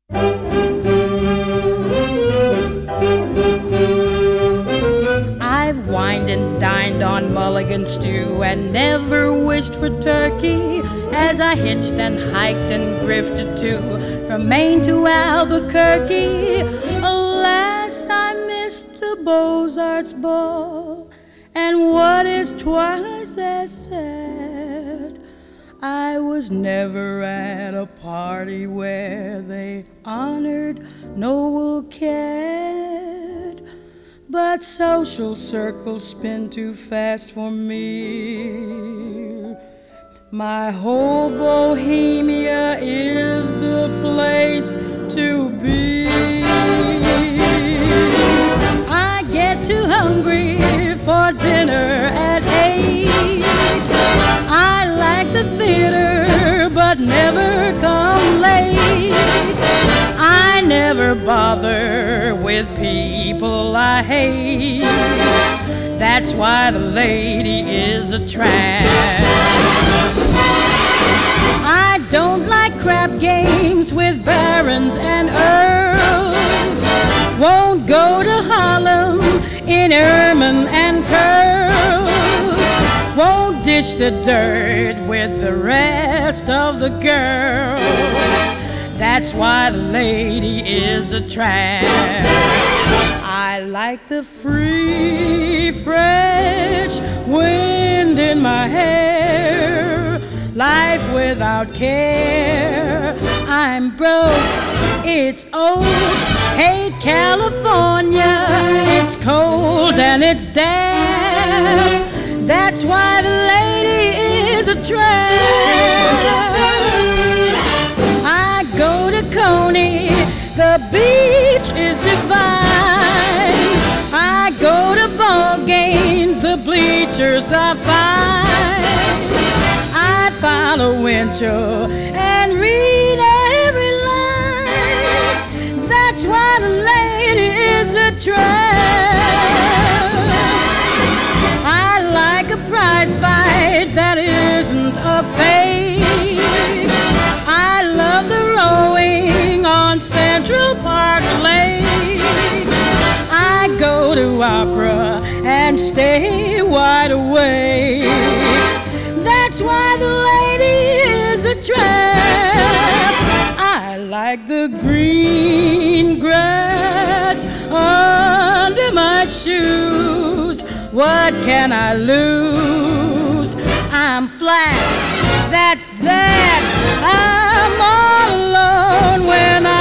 I've wined and dined on mulligan stew and never wished for turkey as I hitched and hiked and grifted too from Maine to Albuquerque. Alas, I missed the Beaux-Arts ball, and what is twice as sad, I was never at a party where they honored Noel Cat. But social circles spin too fast for me. My whole Bohemia is the place to be. I get too hungry for dinner at 8. I like the theater but never come late. I never bother with people I hate. That's why the lady is a trap. I don't like crap games with barons and earls. Won't go to Harlem in ermine and pearls. Won't dish the dirt with the rest of the girls. That's why the lady is a trap. I like the free, fresh wind in my hair, life without care. I'm broke, it's old, hate California, it's cold and it's damp. That's why the lady is a trap. I go to Coney, the beach is divine. I go to ball games, the bleachers are fine. I follow Winchell and read every line. That's why the lady is a trap. I like a prize fight that isn't a fake. I love the rowing on Central Park Lake. I go to opera and stay wide awake. That's why the lady is a trap. I like the green grass under my shoes. What can I lose? I'm flat, that's that. I'm all alone when